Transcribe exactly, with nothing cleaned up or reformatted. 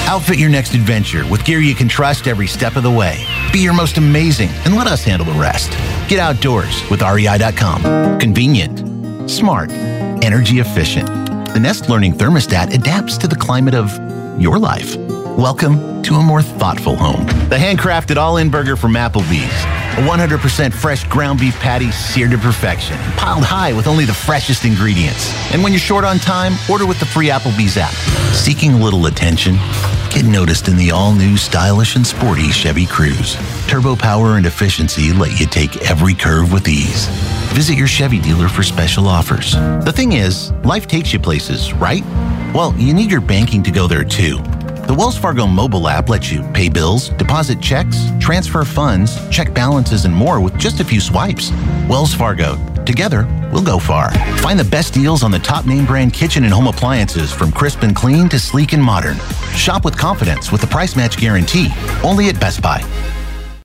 Outfit your next adventure with gear you can trust every step of the way. Be your most amazing and let us handle the rest. Get outdoors with R E I dot com. Convenient, smart, energy efficient. The Nest Learning Thermostat adapts to the climate of your life. Welcome to a more thoughtful home. The handcrafted all-in burger from Applebee's. A one hundred percent fresh ground beef patty seared to perfection, piled high with only the freshest ingredients. And when you're short on time, order with the free Applebee's app. Seeking a little attention? Get noticed in the all-new stylish and sporty Chevy Cruze. Turbo power and efficiency let you take every curve with ease. Visit your Chevy dealer for special offers. The thing is, life takes you places, right? Well, you need your banking to go there too. The Wells Fargo mobile app lets you pay bills, deposit checks, transfer funds, check balances, and more with just a few swipes. Wells Fargo. Together, we'll go far. Find the best deals on the top name brand kitchen and home appliances from crisp and clean to sleek and modern. Shop with confidence with the price match guarantee. Only at Best Buy.